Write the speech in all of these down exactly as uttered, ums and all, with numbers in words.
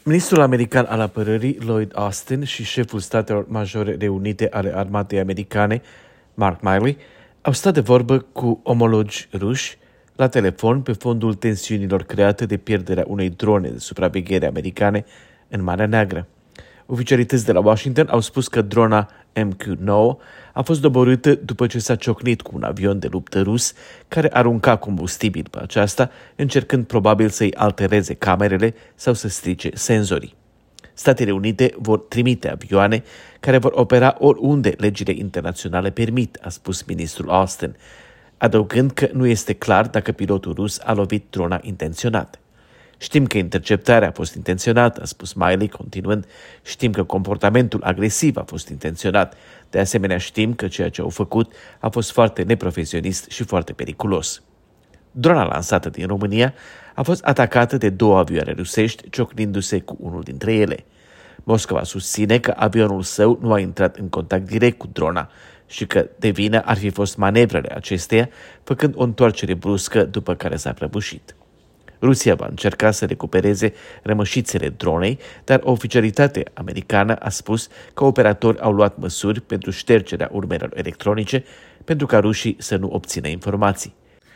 Ministrul american al apărării, Lloyd Austin, și șeful Statelor Majore Reunite ale Armatei Americane, Mark Milley, au stat de vorbă cu omologi ruși la telefon pe fondul tensiunilor create de pierderea unei drone de supraveghere americane în Marea Neagră. Oficialități de la Washington au spus că drona M Q nouă a fost doborâtă după ce s-a ciocnit cu un avion de luptă rus care arunca combustibil pe aceasta, încercând probabil să-i altereze camerele sau să strice senzorii. Statele Unite vor trimite avioane care vor opera oriunde legile internaționale permit, a spus ministrul Austin, adăugând că nu este clar dacă pilotul rus a lovit drona intenționat. Știm că interceptarea a fost intenționată, a spus Milley, continuând, știm că comportamentul agresiv a fost intenționat. De asemenea, știm că ceea ce au făcut a fost foarte neprofesionist și foarte periculos. Drona lansată din România a fost atacată de două avioane rusești, ciocnindu-se cu unul dintre ele. Moscova susține că avionul său nu a intrat în contact direct cu drona și că de vină ar fi fost manevrele acesteia, făcând o întoarcere bruscă după care s-a prăbușit. Rusia va încerca să recupereze rămășițele dronei, dar o oficialitate americană a spus că operatori au luat măsuri pentru ștergerea urmelor electronice pentru ca rușii să nu obțină informații.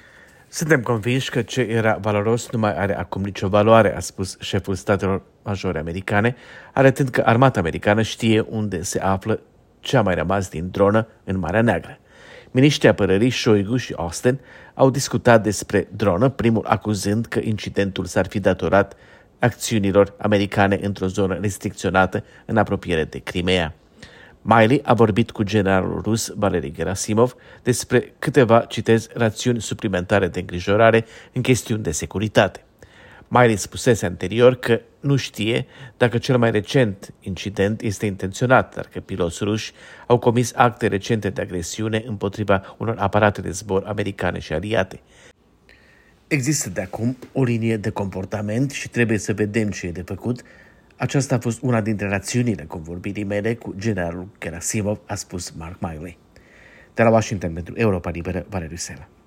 Suntem convinși că ce era valoros nu mai are acum nicio valoare, a spus șeful Statelor Majore Americane, arătând că armata americană știe unde se află ce a mai rămas din dronă în Marea Neagră. Miniștrii apărării Shoigu și Austin au discutat despre dronă, primul acuzând că incidentul s-ar fi datorat acțiunilor americane într-o zonă restricționată în apropiere de Crimea. Milley a vorbit cu generalul rus Valery Gerasimov despre câteva, citez, rațiuni suplimentare de îngrijorare în chestiuni de securitate. Milley spusese anterior că nu știe dacă cel mai recent incident este intenționat, dar că piloți ruși au comis acte recente de agresiune împotriva unor aparate de zbor americane și aliate. Există de acum o linie de comportament și trebuie să vedem ce e de făcut. Aceasta a fost una dintre rațiunile convorbirii mele cu generalul Gerasimov, a spus Mark Milley. De la Washington pentru Europa Liberă, Valeriu Sela.